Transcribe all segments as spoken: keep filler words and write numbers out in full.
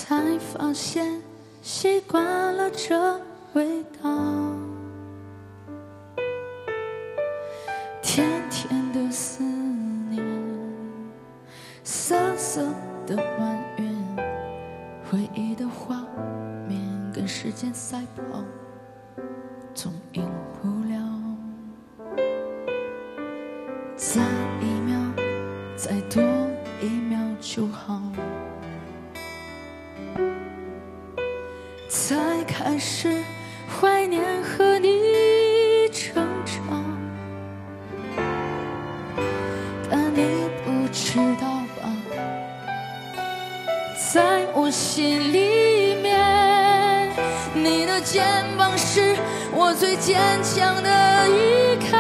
才发现习惯了这味道。甜甜的思念，涩涩的埋怨，回忆的画面跟时间赛跑，总赢不了。再一秒，再多一秒就好，才开始怀念和你争吵，但你不知道吧，在我心里面，你的肩膀是我最坚强的依靠。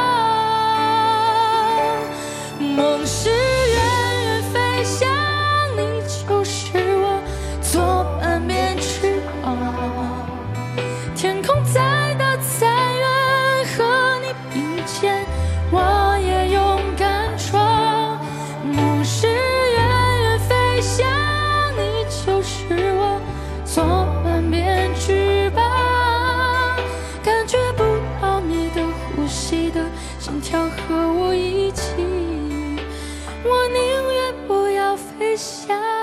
梦是远远飞翔，你就是我左半边翅膀。天空再大再远，和你并肩，我也勇敢闯。梦是远远飞翔，你就是我左半边翅膀。感觉不到你的呼吸的心跳和我一起，我宁愿不要飞翔。